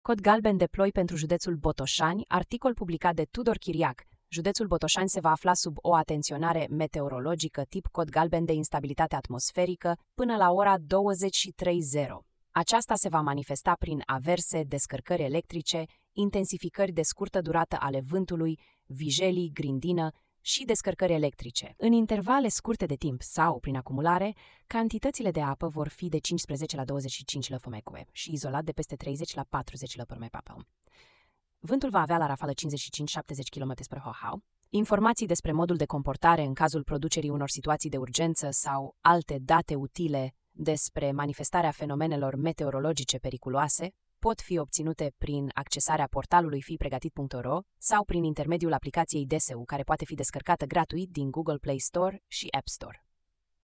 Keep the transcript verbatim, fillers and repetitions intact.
Cod galben de ploi pentru județul Botoșani, articol publicat de Tudor Chiriac. Județul Botoșani se va afla sub o atenționare meteorologică tip cod galben de instabilitate atmosferică până la ora douăzeci și trei. Aceasta se va manifesta prin averse, descărcări electrice, intensificări de scurtă durată ale vântului, vijelii, grindină și descărcări electrice. În intervale scurte de timp sau prin acumulare, cantitățile de apă vor fi de cincisprezece la douăzeci și cinci lăfămecue și izolat de peste treizeci la patruzeci lăpămecue. Vântul va avea la rafală cincizeci și cinci la șaptezeci kilometri pe oră. Informații despre modul de comportare în cazul producerii unor situații de urgență sau alte date utile despre manifestarea fenomenelor meteorologice periculoase pot fi obținute prin accesarea portalului fi pregătit punct ro sau prin intermediul aplicației D S U, care poate fi descărcată gratuit din Google Play Store și App Store.